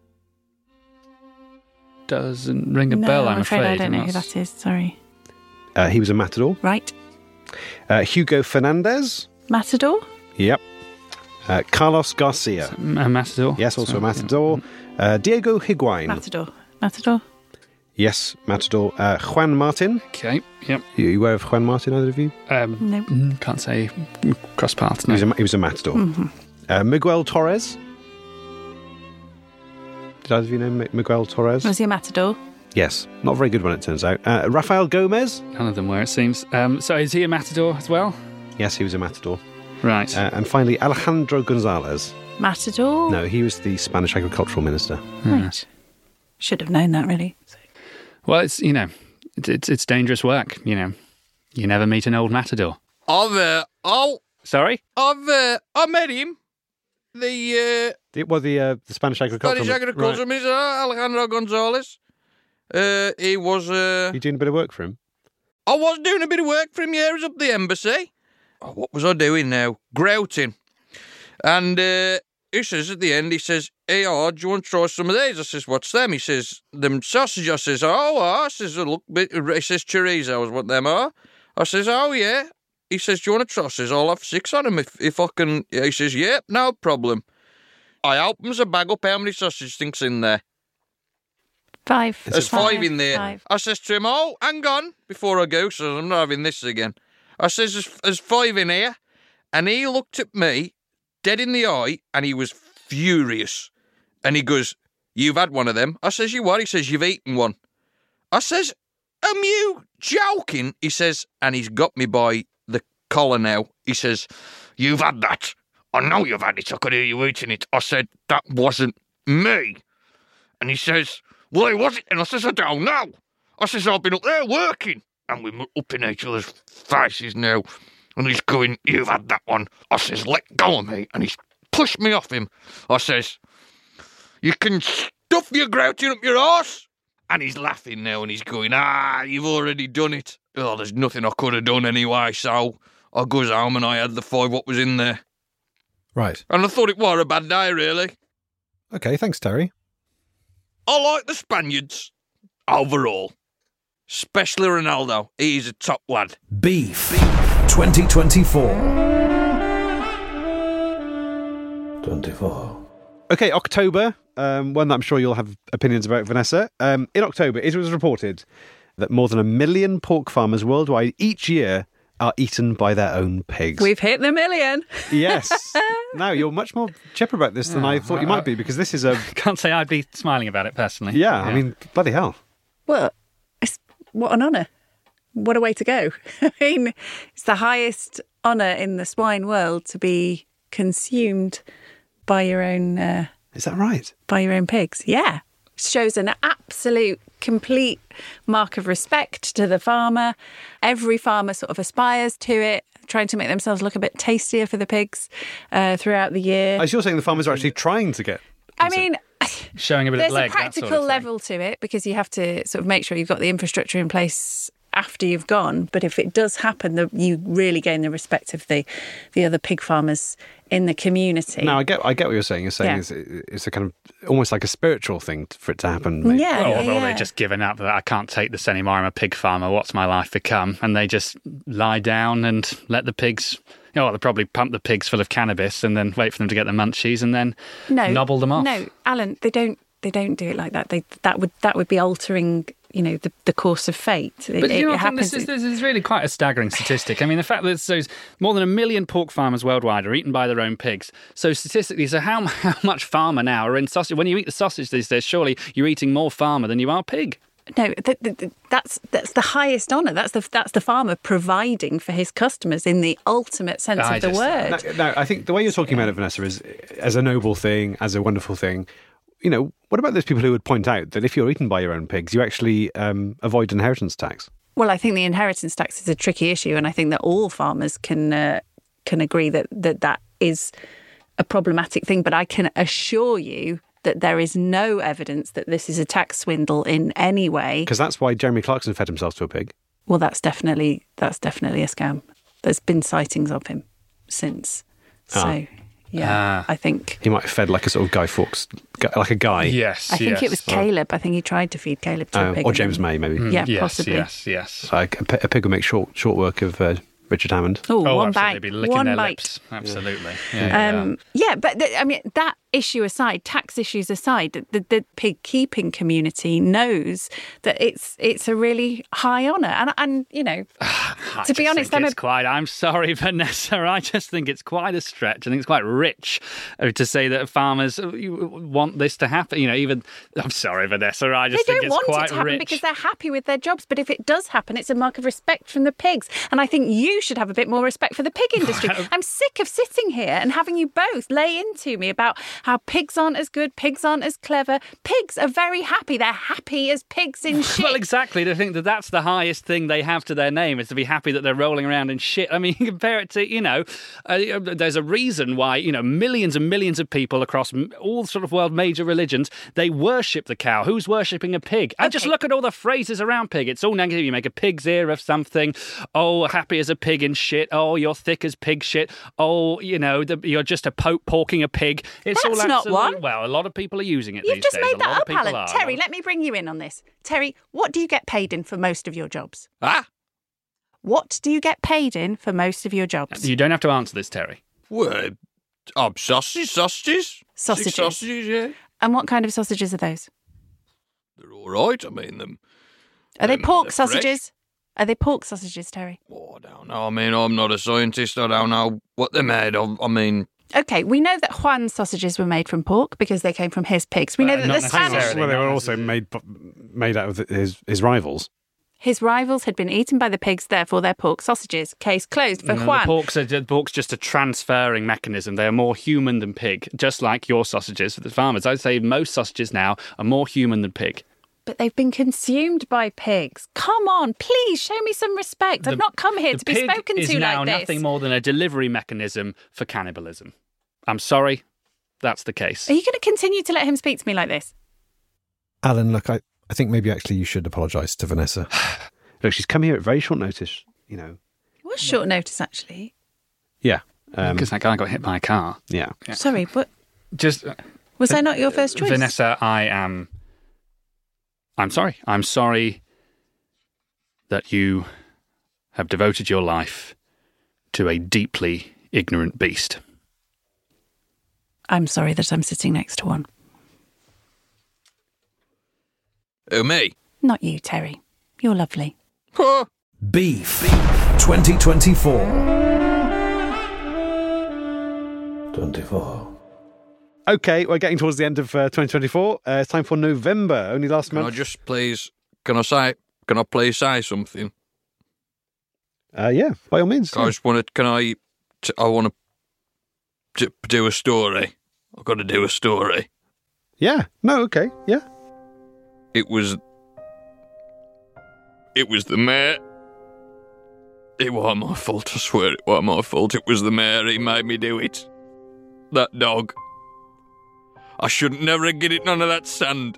Doesn't ring a no, bell, I'm, I'm afraid. I don't I'm know not- who that is. Sorry. Uh, he was a matador. Right. Uh, Hugo Fernandez. Matador? Yep. Uh, Carlos Garcia. A matador. Yes, also So, a matador. Uh, Diego Higuain. Matador. Matador? Yes, matador. Uh, Juan Martin. Okay, yep. You, you aware of Juan Martin, either of you? Um, No. mm, can't say cross paths, He no. was a, he was a matador. Mm-hmm. Uh, Miguel Torres. Did either of you know Mi- Miguel Torres? Was he a matador? Yes. Not a very good one, it turns out. Uh, Rafael Gomez. None of them were, it seems. Um, so is he a matador as well? Yes, he was a matador. Right. Uh, and finally, Alejandro Gonzalez. Matador? No, he was the Spanish agricultural minister. Right. Should have known that, really. Well, it's, you know, it's, it's it's dangerous work, you know. You never meet an old matador. I've, uh, oh, Sorry? I've, uh, I met him. The, uh, The, well, the, uh, the Spanish agricultural Spanish agriculture Right. minister, Alejandro Gonzalez. Uh, he was, uh, You doing a bit of work for him? I was doing a bit of work for him, yeah, he was up the embassy. Oh, what was I doing now? Grouting. And uh, he says at the end, he says, hey, oh, do you want to try some of these? I says, what's them? He says, them sausage. I says, oh, I says, look, bit. He says, chorizo is what them are. I says, oh, yeah. He says, do you want to try? I says, I'll have six on them if, if I can. He says, yep, yeah, no problem. I opens a bag up, how many sausage thinks in there? Five. There's five in there. Five. I says to him, oh, hang on, before I go, so I'm not having this again. I says, there's, there's five in here. And he looked at me, dead in the eye, and he was furious. And he goes, you've had one of them? I says, you what? He says, you've eaten one. I says, am you joking? He says, and he's got me by the collar now. He says, you've had that. I know you've had it. I could hear you eating it. I said, that wasn't me. And he says, why was it? And I says, I don't know. I says, I've been up there working. And we're up in each other's faces now. And he's going, you've had that one. I says, let go of me. And he's pushed me off him. I says, you can stuff your grouting up your arse. And he's laughing now and he's going, ah, you've already done it. Oh, there's nothing I could have done anyway. So I goes home and I had the five what was in there. Right. And I thought it were a bad day, really. Okay, thanks, Terry. I like the Spaniards overall. Especially Ronaldo. He's a top lad. Beef twenty twenty-four. twenty-four. Okay, October, um, one that I'm sure you'll have opinions about, Vanessa. Um, in October, it was reported that more than a million pork farmers worldwide each year are eaten by their own pigs. We've hit the million. Yes. Now, you're much more chipper about this than I thought you might be, because this is a... Can't say I'd be smiling about it personally. Yeah, I mean, bloody hell. Well, it's, what an honour. What a way to go. I mean, it's the highest honour in the swine world to be consumed by your own uh, Is that right? by your own pigs. Yeah. Shows an absolute, complete mark of respect to the farmer. Every farmer sort of aspires to it, trying to make themselves look a bit tastier for the pigs uh, throughout the year. As you're saying, the farmers are actually trying to get... I mean, Showing a bit there's of leg, a that practical sort of thing. level to it because you have to sort of make sure you've got the infrastructure in place after you've gone. But if it does happen, the, you really gain the respect of the the other pig farmers in the community. No, I get I get what you're saying. You're saying Yeah. it's, it's a kind of almost like a spiritual thing for it to happen. maybe. Yeah, Well, yeah, although yeah. they've just given up that I can't take this anymore. I'm a pig farmer. What's my life become? And they just lie down and let the pigs. You know what? They probably pump the pigs full of cannabis and then wait for them to get the munchies and then no, nobble them off. No, Alan, they don't. They don't do it like that. They that would that would be altering, you know, the, the course of fate. It, But it, you know, it I think this is, this is really quite a staggering statistic. I mean, the fact that so more than a million pork farmers worldwide are eaten by their own pigs. So statistically, so how, how much farmer now are in sausage? When you eat the sausage these days, surely you're eating more farmer than you are pig. No, th- th- th- that's that's the highest honour. That's the that's the farmer providing for his customers in the ultimate sense I of the just- word. No, no, I think the way you're talking about it, Vanessa, is as a noble thing, as a wonderful thing. you know, what about those people who would point out that if you're eaten by your own pigs, you actually um, avoid inheritance tax? Well, I think the inheritance tax is a tricky issue, and I think that all farmers can uh, can agree that, that that is a problematic thing. But I can assure you that there is no evidence that this is a tax swindle in any way. Because that's why Jeremy Clarkson fed himself to a pig. Well, that's definitely that's definitely a scam. There's been sightings of him since. So, Ah. yeah, I think... He might have fed like a sort of Guy Fawkes, like a guy. Yes, I think yes. it was Caleb. I think he tried to feed Caleb to Oh, a pig. or and James then- May, maybe. Yeah, yes, possibly. yes, yes. Like a, pi- a pig would make short short work of uh, Richard Hammond. Oh, Oh, one absolutely. bite. Be licking One their bite. lips. Absolutely. Yeah, yeah, yeah. Um, yeah, but th- I mean, that issue aside, tax issues aside, the, the pig keeping community knows that it's it's a really high honour, and and you know, I to be just honest, think I'm a- it's quite. I'm sorry, Vanessa. I just think it's quite a stretch. I think it's quite rich uh, to say that farmers uh, you want this to happen. You know, even I'm sorry, Vanessa. I they just think don't it's want quite it to happen rich. because they're happy with their jobs. But if it does happen, it's a mark of respect from the pigs, and I think you should have a bit more respect for the pig industry. I'm sick of sitting here and having you both lay into me about how pigs aren't as good, pigs aren't as clever. Pigs are very happy. They're happy as pigs in shit. Well, exactly. To think that that's the highest thing they have to their name is to be happy that they're rolling around in shit. I mean, you compare it to, you know, uh, there's a reason why, you know, millions and millions of people across m- all sort of world major religions, they worship the cow. Who's worshipping a pig? And just Okay. look at all the phrases around pig. It's all negative. You make a pig's ear of something. Oh, happy as a pig in shit. Oh, you're thick as pig shit. Oh, you know, the, you're just a pope porking a pig. It's That's all not absolute- one. Well, a lot of people are using it You've these just days. made A that lot of up, people Alan. are. Terry, let me bring you in on this. Terry, what do you get paid in for most of your jobs? Ah, What do you get paid in for most of your jobs? You don't have to answer this, Terry. well, um, sausages, sausages, Sausages. Six sausages, yeah. And what kind of sausages are those? They're all right. I mean, them. Are they them- pork they're fresh. sausages? Are they pork sausages, Terry? Oh, I don't know. I mean, I'm not a scientist. I don't know what they're made of. I mean, Okay, we know that Juan's sausages were made from pork because they came from his pigs. We know Uh, that not the Spanish, necessarily. Well, they were not also necessarily. made made out of his his rivals. his rivals had been eaten by the pigs, therefore they're pork sausages. Case closed for No, Juan. The pork's, a, the pork's just a transferring mechanism. They are more human than pig, just like your sausages for the farmers. I'd say most sausages now are more human than pig. But they've been consumed by pigs. Come on, please show me some respect. I've The- not come here the to be pig spoken is to now like this. nothing more than a delivery mechanism for cannibalism. I'm sorry, that's the case. Are you going to continue to let him speak to me like this? Alan, look, I, I think maybe actually you should apologise to Vanessa. Look, she's come here at very short notice, you know. It was short notice, actually. Yeah. Um, Because that guy got hit by a car. yeah. Sorry, but Just was I not your first choice? Vanessa, I am. I'm sorry. I'm sorry that you have devoted your life to a deeply ignorant beast. I'm sorry that I'm sitting next to one. who, me? Not you, Terry. You're lovely. Huh. Beef twenty twenty-four. twenty-four. Okay, we're getting towards the end of uh, twenty twenty-four. Uh, it's time for November, only last Can I month. just please? Can I say? Can I please say something? Uh, yeah, by all means. I just want to. Can I? t- I want to do a story. I've got to do a story. Yeah. No, okay. Yeah. It was. It was the mayor. It wasn't my fault. I swear it wasn't my fault. It was the mayor. He made me do it. That dog. I shouldn't never get it none of that sand.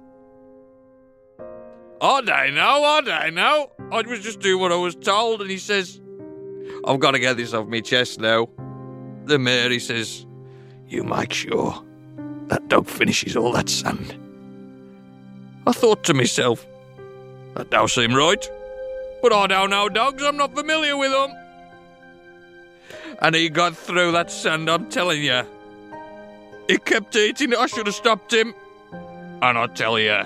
I don't know, I don't know. I was just doing what I was told, and he says, I've got to get this off my chest now. The mayor, he says, you make sure that dog finishes all that sand. I thought to myself, that don't seem right. But I don't know dogs, I'm not familiar with them. And he got through that sand, I'm telling you. He kept eating it, I should have stopped him. And I tell you,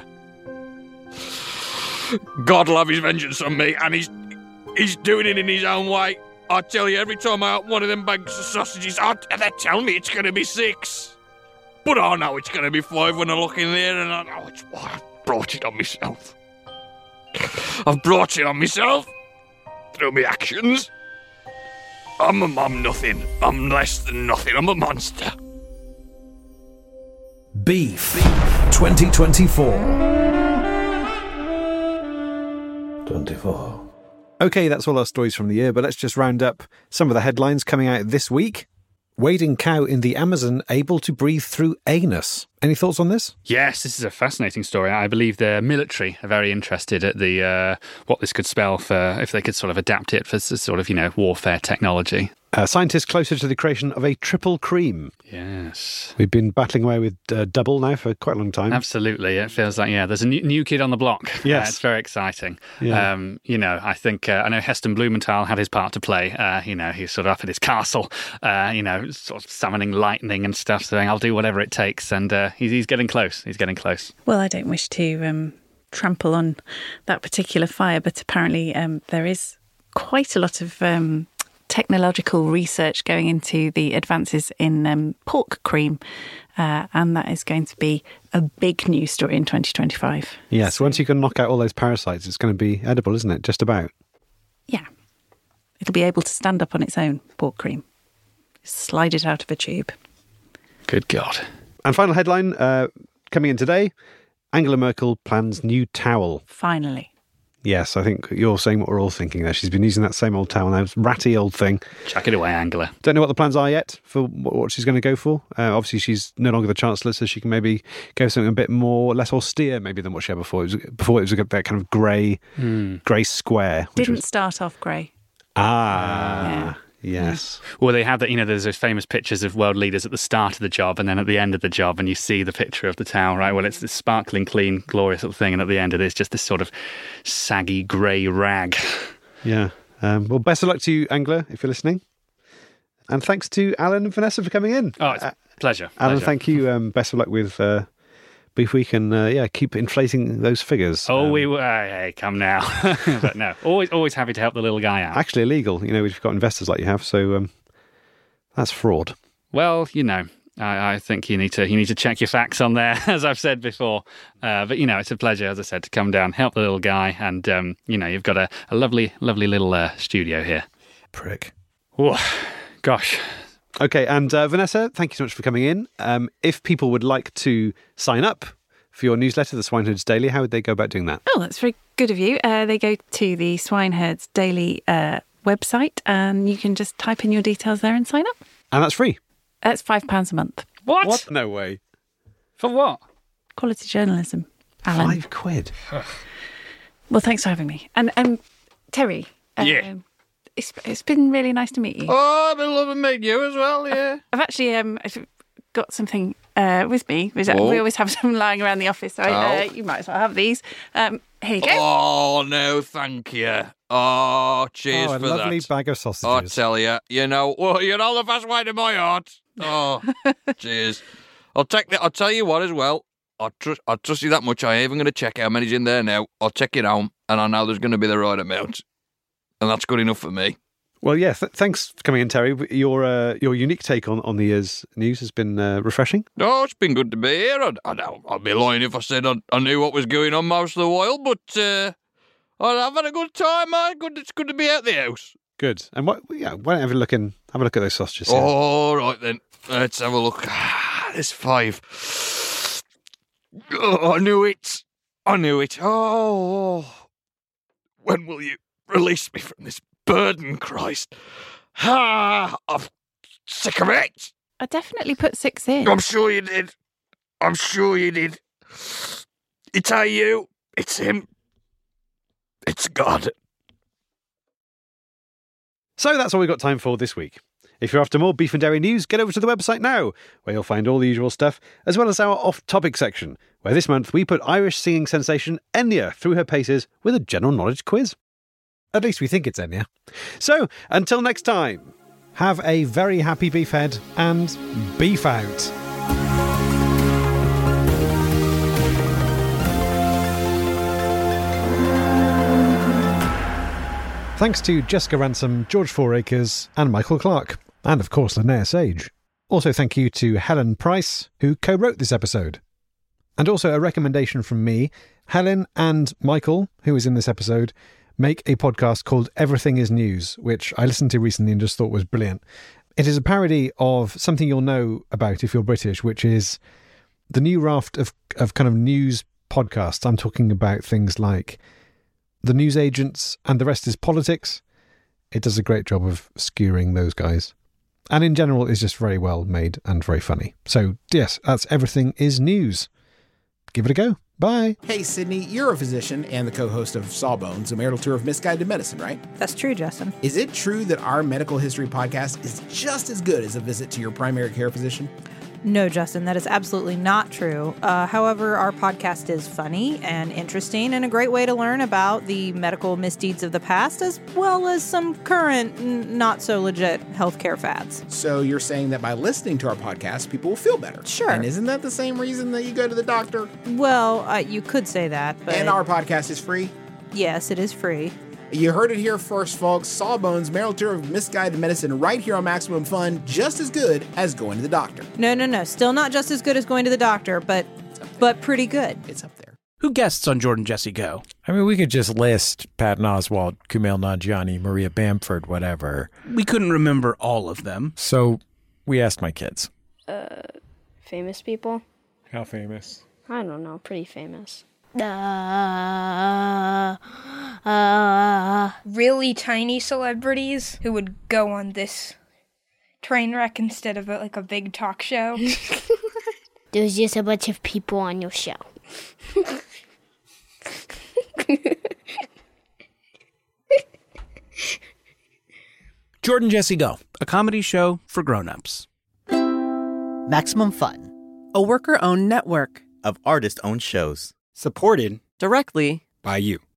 God love his vengeance on me, and he's he's doing it in his own way. I tell you, every time I open one of them bags of sausages, I, they tell me it's going to be six. But I know it's going to be five when I look in there, and I know it's why I've brought it on myself. I've brought it on myself through my actions. I'm a, I'm nothing. I'm less than nothing. I'm a monster. Beef twenty twenty-four. twenty-four. Okay, that's all our stories from the year, but let's just round up some of the headlines coming out this week. Wading cow in the Amazon able to breathe through anus. Any thoughts on this? Yes, this is a fascinating story. I believe the military are very interested at the uh, what this could spell for if they could sort of adapt it for sort of, you know, warfare technology. Uh, scientists closer to the creation of a triple cream. Yes. We've been battling away with uh, double now for quite a long time. Absolutely. It feels like, yeah, there's a new, new kid on the block. Yes. Uh, it's very exciting. Yeah. Um, you know, I think, uh, I know Heston Blumenthal had his part to play. Uh, you know, he's sort of up at his castle, uh, you know, sort of summoning lightning and stuff, saying, I'll do whatever it takes. And uh, he's, he's getting close. He's getting close. Well, I don't wish to um, trample on that particular fire, but apparently um, there is quite a lot of Um, technological research going into the advances in um, pork cream, uh, and that is going to be a big news story in twenty twenty-five. Yes, so once you can knock out all those parasites, it's going to be edible, isn't it? Just about. Yeah. It'll be able to stand up on its own, pork cream. Slide it out of a tube. Good God. And final headline uh, coming in today, Angela Merkel plans new towel. Finally. Yes, I think you're saying what we're all thinking there. She's been using that same old towel now, ratty old thing. Chuck it away, Angela. Don't know what the plans are yet for what, what she's going to go for. Uh, obviously, she's no longer the Chancellor, so she can maybe go for something a bit more, less austere maybe than what she had before. It was, before it was that kind of grey, Mm. grey square. which Didn't was- start off grey. Ah, Yeah. yes. Well, they have that, you know, there's those famous pictures of world leaders at the start of the job and then at the end of the job, and you see the picture of the towel, right? Well, it's this sparkling, clean, glorious little thing, and at the end it is just this sort of saggy grey rag. Yeah. Um, well, best of luck to you, Angela, if you're listening. And thanks to Alan and Vanessa for coming in. Oh, it's a pleasure. Alan, pleasure. thank you. Um, best of luck with uh, Beef Week, and uh, yeah, keep inflating those figures. Oh, Um, we were, hey, come now. But no, always always happy to help the little guy out. actually illegal. You know, we've got investors like you have, so um, that's fraud. Well, you know, I, I think you need to you need to check your facts on there, as I've said before. Uh, but you know, it's a pleasure, as I said, to come down, help the little guy, and um, you know, you've got a, a lovely, lovely little uh, studio here. Prick. Oh, gosh. Okay, and uh, Vanessa, thank you so much for coming in. Um, if people would like to sign up for your newsletter, the Swineherds Daily, how would they go about doing that? Oh, that's very good of you. Uh, they go to the Swineherds Daily uh, website, and you can just type in your details there and sign up. And that's free. That's five pounds a month. What? No way. For what? Quality journalism, Alan. Five quid. Well, thanks for having me. And um, Terry. Um, Yeah. It's, it's been really nice to meet you. Oh, I've been loving meeting you as well, yeah. I've actually um, I've got something uh, with me. Which Oh. we always have some lying around the office, so I, uh, Oh. you might as well have these. Um, here you go. Oh, no, thank you. Oh, cheers Oh, a for lovely that. bag of I sausages. tell you, you know, well, you're all the fast way to my heart. Oh, cheers. I'll take that. I'll tell you what as well. I trust. I trust you that much. I ain't even going to check how many's in there now. I'll check it out, and I know there's going to be the right amount, and that's good enough for me. Well, yeah, th- thanks for coming in, Terry. Your uh, your unique take on, on the year's news has been uh, refreshing. Oh, it's been good to be here. I, I know I'd be lying if I said I, I knew what was going on most of the while, but uh, I've had a good time, mate. Good, it's good to be out the house. Good. And what? Yeah, why don't you have a look in? Have a look at those sausages. here. All right then, let's have a look. Ah, there's five. Oh, I knew it. I knew it. Oh, when will you release me from this burden, Christ? Ah, I'm sick of it. I definitely put six in. I'm sure you did. I'm sure you did. It's a you. It's him. It's God. So that's all we've got time for this week. If you're after more Beef and Dairy news, get over to the website now, where you'll find all the usual stuff, as well as our off-topic section, where this month we put Irish singing sensation Enya through her paces with a general knowledge quiz. At least we think it's Enya. So, until next time, have a very happy beef head and beef out. Thanks to Jessica Ransom, George Fouracres, and Michael Clark, and of course Linnea Sage. Also thank you to Helen Price, who co-wrote this episode. And also a recommendation from me. Helen and Michael, who is in this episode, make a podcast called Everything is News, which I listened to recently and just thought was brilliant. It is a parody of something you'll know about if you're British, which is the new raft of, of kind of news podcasts, I'm talking about things like The News Agents and The Rest is Politics. It does a great job of skewering those guys. And in general, it's just very well made and very funny. So, yes, that's Everything is News. Give it a go. Bye. Hey, Sydney, you're a physician and the co-host of Sawbones, a marital tour of misguided medicine, right? That's true, Justin. Is it true that our medical history podcast is just as good as a visit to your primary care physician? No, Justin, that is absolutely not true. Uh, however, our podcast is funny and interesting and a great way to learn about the medical misdeeds of the past, as well as some current, n- not so legit healthcare fads. So you're saying that by listening to our podcast, people will feel better? Sure. And isn't that the same reason that you go to the doctor? Well, uh, you could say that, but... And our podcast is free? Yes, it is free. You heard it here first, folks. Sawbones, marital tour of misguided medicine, right here on Maximum Fun, just as good as going to the doctor. No, no, no. Still not just as good as going to the doctor, but but pretty good. It's up there. Who guests on Jordan Jesse Go? I mean, we could just list Patton Oswalt, Kumail Nanjiani, Maria Bamford, whatever. We couldn't remember all of them. So we asked my kids. Uh, famous people? How famous? I don't know. Pretty famous. Uh, uh, really tiny celebrities who would go on this train wreck instead of a, like a big talk show. There's just a bunch of people on your show. Jordan Jesse Go, a comedy show for grown-ups. Maximum Fun, a worker-owned network of artist-owned shows. Supported directly by you.